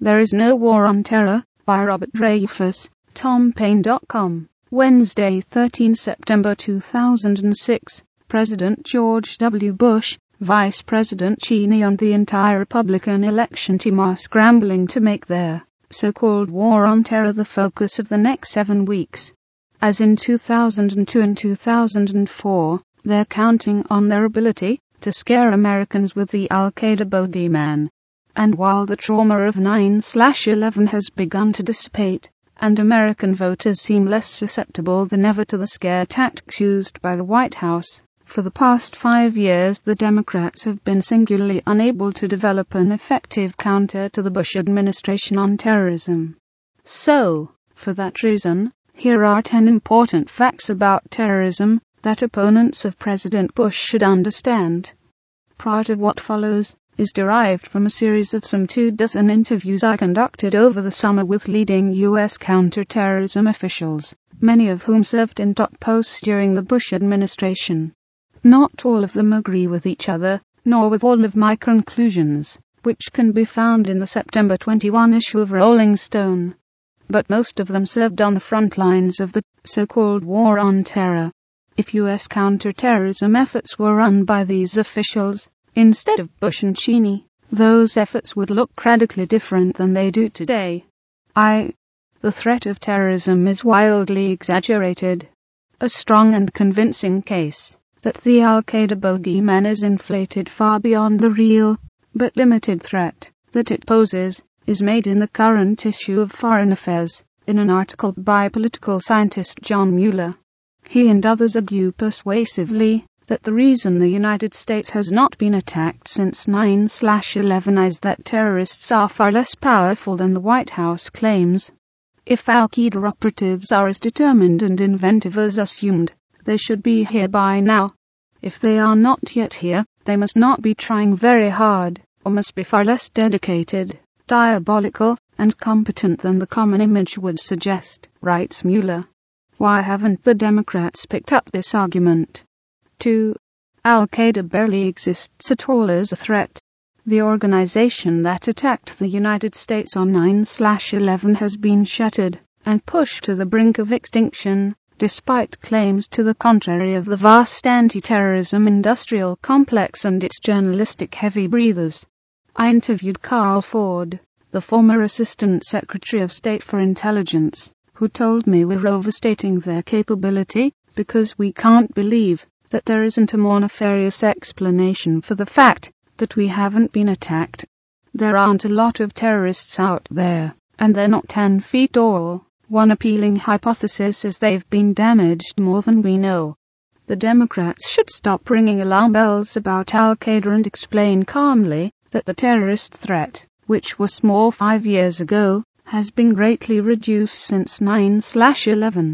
There is No War on Terror, by Robert Dreyfuss, TomPaine.com. Wednesday, 13 September 2006. President George W. Bush, Vice President Cheney and the entire Republican election team are scrambling to make their so-called war on terror the focus of the next 7 weeks. As in 2002 and 2004, they're counting on their ability to scare Americans with the Al-Qaeda bogeyman. And while the trauma of 9/11 has begun to dissipate, and American voters seem less susceptible than ever to the scare tactics used by the White House, for the past 5 years the Democrats have been singularly unable to develop an effective counter to the Bush administration on terrorism. So, for that reason, here are 10 important facts about terrorism that opponents of President Bush should understand. Part of what follows is derived from a series of some 24 interviews I conducted over the summer with leading U.S. counterterrorism officials, many of whom served in top posts during the Bush administration. Not all of them agree with each other, nor with all of my conclusions, which can be found in the September 21 issue of Rolling Stone. But most of them served on the front lines of the so-called war on terror. If U.S. counterterrorism efforts were run by these officials, instead of Bush and Cheney, those efforts would look radically different than they do today. The threat of terrorism is wildly exaggerated. A strong and convincing case that the Al-Qaeda bogeyman is inflated far beyond the real, but limited threat that it poses, is made in the current issue of Foreign Affairs, in an article by political scientist John Mueller. He and others argue persuasively that the reason the United States has not been attacked since 9/11 is that terrorists are far less powerful than the White House claims. If Al-Qaeda operatives are as determined and inventive as assumed, they should be here by now. If they are not yet here, they must not be trying very hard, or must be far less dedicated, diabolical, and competent than the common image would suggest, writes Mueller. Why haven't the Democrats picked up this argument? 2. Al-Qaeda barely exists at all as a threat. The organization that attacked the United States on 9/11 has been shattered and pushed to the brink of extinction, despite claims to the contrary of the vast anti-terrorism industrial complex and its journalistic heavy breathers. I interviewed Carl Ford, the former Assistant Secretary of State for Intelligence, who told me we're overstating their capability because we can't believe that there isn't a more nefarious explanation for the fact that we haven't been attacked. There aren't a lot of terrorists out there, and they're not 10 feet tall. One appealing hypothesis is they've been damaged more than we know. The Democrats should stop ringing alarm bells about Al-Qaeda and explain calmly that the terrorist threat, which was small 5 years ago, has been greatly reduced since 9/11.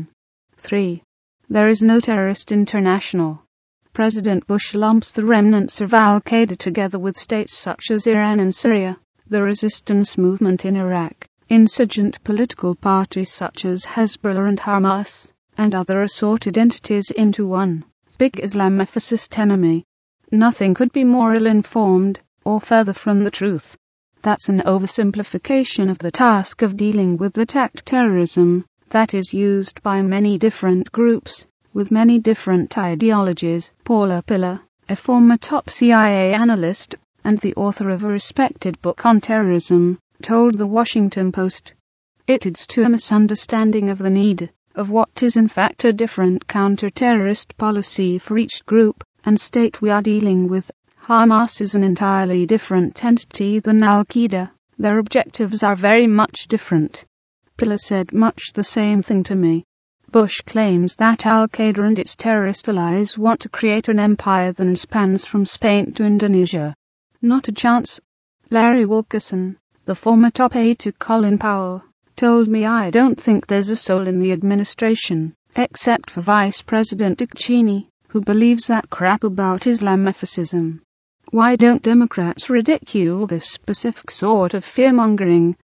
3. There is no terrorist international. President Bush lumps the remnants of Al-Qaeda together with states such as Iran and Syria, the resistance movement in Iraq, insurgent political parties such as Hezbollah and Hamas, and other assorted entities into one big Islamicist enemy. Nothing could be more ill-informed, or further from the truth. That's an oversimplification of the task of dealing with attacked terrorism that is used by many different groups, with many different ideologies. Paula Pillar, a former top CIA analyst, and the author of a respected book on terrorism, told the Washington Post. It leads to a misunderstanding of the need of what is in fact a different counter-terrorist policy for each group and state we are dealing with. Hamas is an entirely different entity than Al-Qaeda. Their objectives are very much different. Pillar said much the same thing to me. Bush claims that Al-Qaeda and its terrorist allies want to create an empire that spans from Spain to Indonesia. Not a chance. Larry Wilkerson, the former top aide to Colin Powell, told me I don't think there's a soul in the administration, except for Vice President Dick Cheney, who believes that crap about Islamicism. Why don't Democrats ridicule this specific sort of fear-mongering?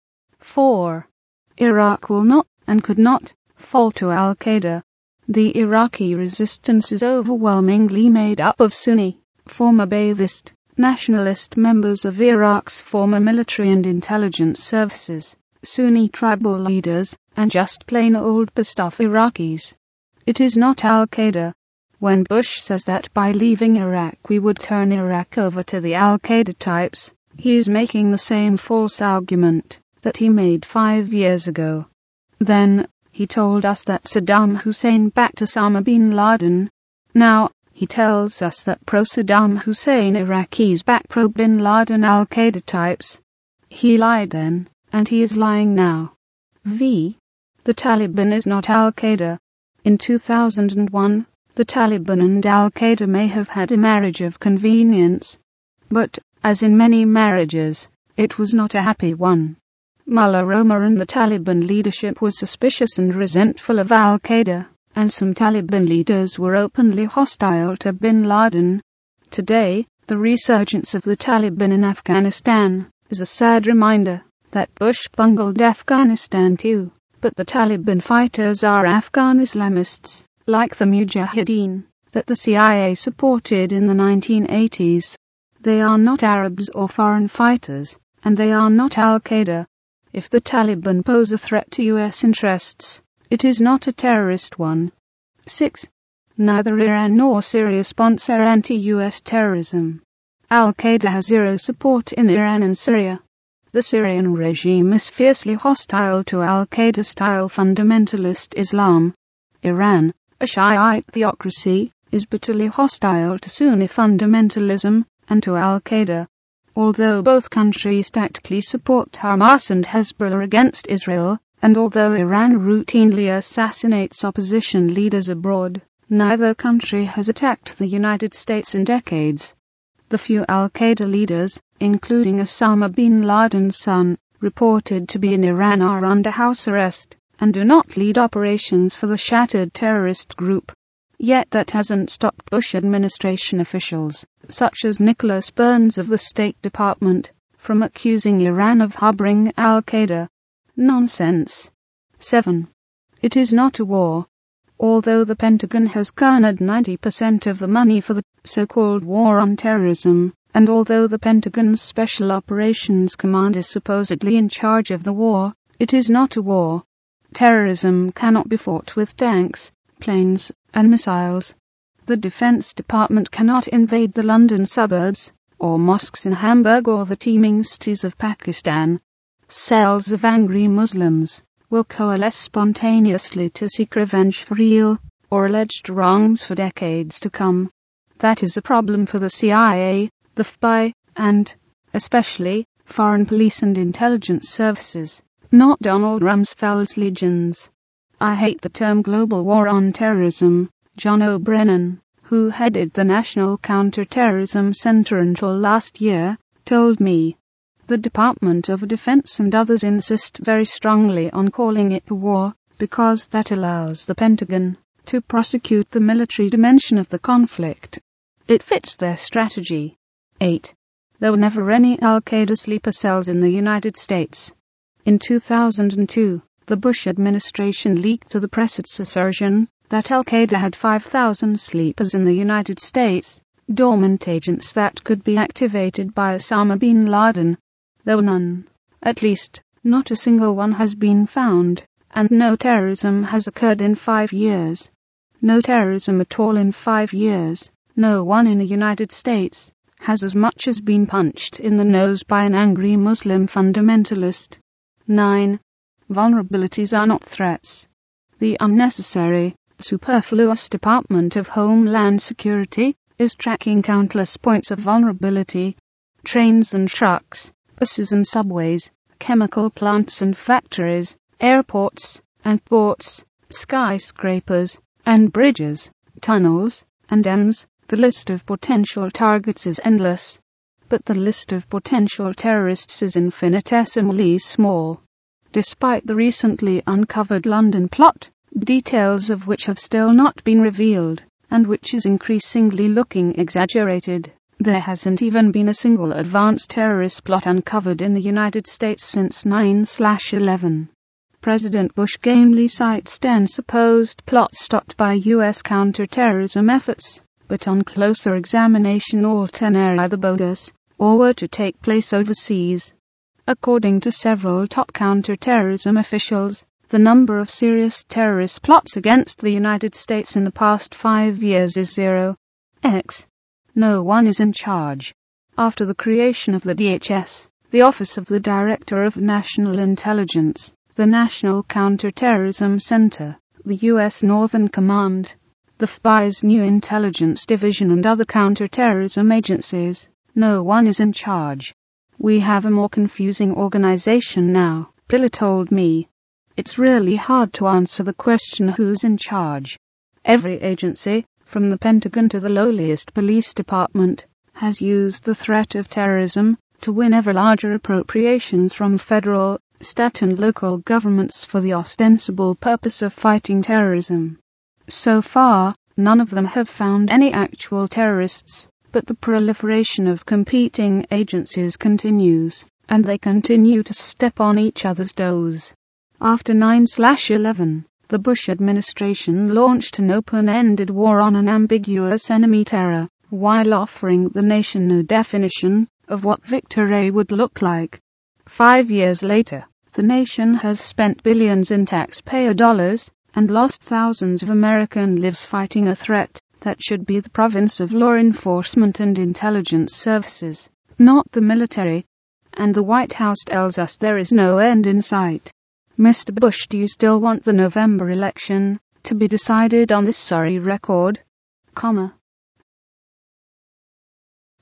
4. Iraq will not, and could not, fall to Al-Qaeda. The Iraqi resistance is overwhelmingly made up of Sunni, former Ba'athist, nationalist members of Iraq's former military and intelligence services, Sunni tribal leaders, and just plain old pissed off Iraqis. It is not Al-Qaeda. When Bush says that by leaving Iraq we would turn Iraq over to the Al-Qaeda types, he is making the same false argument that he made 5 years ago. Then, he told us that Saddam Hussein backed Osama bin Laden. Now, he tells us that pro-Saddam Hussein Iraqis back pro-bin Laden Al-Qaeda types. He lied then, and he is lying now. The Taliban is not Al-Qaeda. In 2001, the Taliban and Al-Qaeda may have had a marriage of convenience. But, as in many marriages, it was not a happy one. Mullah Omar and the Taliban leadership was suspicious and resentful of Al-Qaeda, and some Taliban leaders were openly hostile to bin Laden. Today, the resurgence of the Taliban in Afghanistan is a sad reminder that Bush bungled Afghanistan too, but the Taliban fighters are Afghan Islamists, like the Mujahideen, that the CIA supported in the 1980s. They are not Arabs or foreign fighters, and they are not Al-Qaeda. If the Taliban pose a threat to U.S. interests, it is not a terrorist one. 6. Neither Iran nor Syria sponsor anti-U.S. terrorism. Al-Qaeda has zero support in Iran and Syria. The Syrian regime is fiercely hostile to Al-Qaeda-style fundamentalist Islam. Iran, a Shiite theocracy, is bitterly hostile to Sunni fundamentalism and to Al-Qaeda. Although both countries tactically support Hamas and Hezbollah against Israel, and although Iran routinely assassinates opposition leaders abroad, neither country has attacked the United States in decades. The few Al-Qaeda leaders, including Osama bin Laden's son, reported to be in Iran are under house arrest, and do not lead operations for the shattered terrorist group. Yet that hasn't stopped Bush administration officials, such as Nicholas Burns of the State Department, from accusing Iran of harboring Al-Qaeda. Nonsense. 7. It is not a war. Although the Pentagon has garnered 90% of the money for the so-called war on terrorism, and although the Pentagon's Special Operations Command is supposedly in charge of the war, it is not a war. Terrorism cannot be fought with tanks, planes, and missiles. The Defense Department cannot invade the London suburbs, or mosques in Hamburg or the teeming cities of Pakistan. Cells of angry Muslims will coalesce spontaneously to seek revenge for real or alleged wrongs for decades to come. That is a problem for the CIA, the FBI, and, especially, foreign police and intelligence services, not Donald Rumsfeld's legions. I hate the term global war on terrorism. John O'Brennan, who headed the National Counter-Terrorism Center until last year, told me. The Department of Defense and others insist very strongly on calling it a war, because that allows the Pentagon to prosecute the military dimension of the conflict. It fits their strategy. 8. There were never any Al-Qaeda sleeper cells in the United States. In 2002, the Bush administration leaked to the press its assertion that Al-Qaeda had 5,000 sleepers in the United States, dormant agents that could be activated by Osama bin Laden. There were none. At least, not a single one has been found, and no terrorism has occurred in 5 years. No terrorism at all in 5 years. No one in the United States has as much as been punched in the nose by an angry Muslim fundamentalist. 9. Vulnerabilities are not threats. The unnecessary, superfluous Department of Homeland Security is tracking countless points of vulnerability. Trains and trucks, buses and subways, chemical plants and factories, airports and ports, skyscrapers and bridges, tunnels and dams. The list of potential targets is endless. But the list of potential terrorists is infinitesimally small. Despite the recently uncovered London plot, details of which have still not been revealed, and which is increasingly looking exaggerated, there hasn't even been a single advanced terrorist plot uncovered in the United States since 9/11. President Bush gamely cites 10 supposed plots stopped by U.S. counter-terrorism efforts, but on closer examination all 10 are either bogus or were to take place overseas. According to several top counter-terrorism officials, the number of serious terrorist plots against the United States in the past 5 years is 0. No one is in charge. After the creation of the DHS, the Office of the Director of National Intelligence, the National Counterterrorism Center, the U.S. Northern Command, the FBI's new intelligence division and other counterterrorism agencies, no one is in charge. We have a more confusing organization now, Piller told me. It's really hard to answer the question who's in charge. Every agency, from the Pentagon to the lowliest police department, has used the threat of terrorism to win ever larger appropriations from federal, state and local governments for the ostensible purpose of fighting terrorism. So far, none of them have found any actual terrorists, but the proliferation of competing agencies continues, and they continue to step on each other's toes. After 9/11, the Bush administration launched an open-ended war on an ambiguous enemy terror, while offering the nation no definition of what victory would look like. 5 years later, the nation has spent billions in taxpayer dollars and lost thousands of American lives fighting a threat that should be the province of law enforcement and intelligence services, not the military. And the White House tells us there is no end in sight. Mr. Bush, do you still want the November election to be decided on this sorry record?